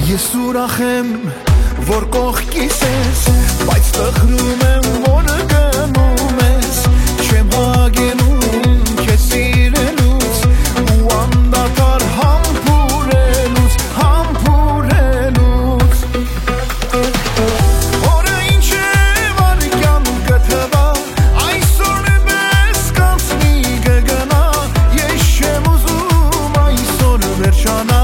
Ես ուրախ եմ, որ կողքիս ես, բայց տխրում եմ, որ գնում ես, չեմ հագենում քեզ սիրելուց ու անդադար համբուրելուց Օրը ինչ է վարկյան կթվա, այսօր պես կանցնի կգնա, ես չեմ ուզում այսօր վերջանա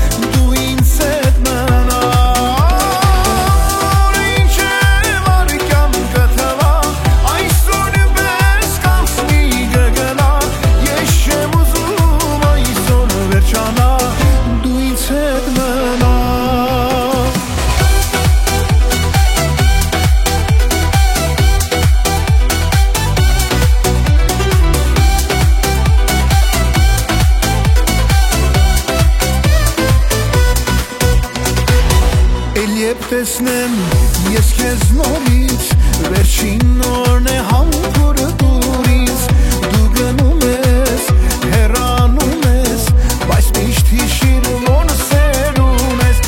Երբ տեսնեմ ես քեզ նորից, վերջին օրն է համբուրը դուրից, դու գնում ես, հեռանում ես, բայց միշտ հիշիր, որ սերուն ես,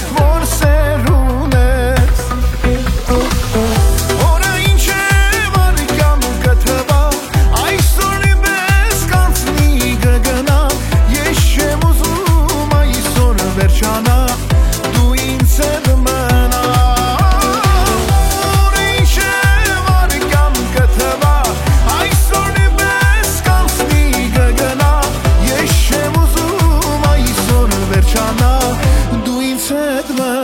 Օրը ինչ է վարկյան կթվա, այսօր պես կանցնի կգնա, ես չեմ ուզում այսօր վերջանա, դու ինձ հետ Dua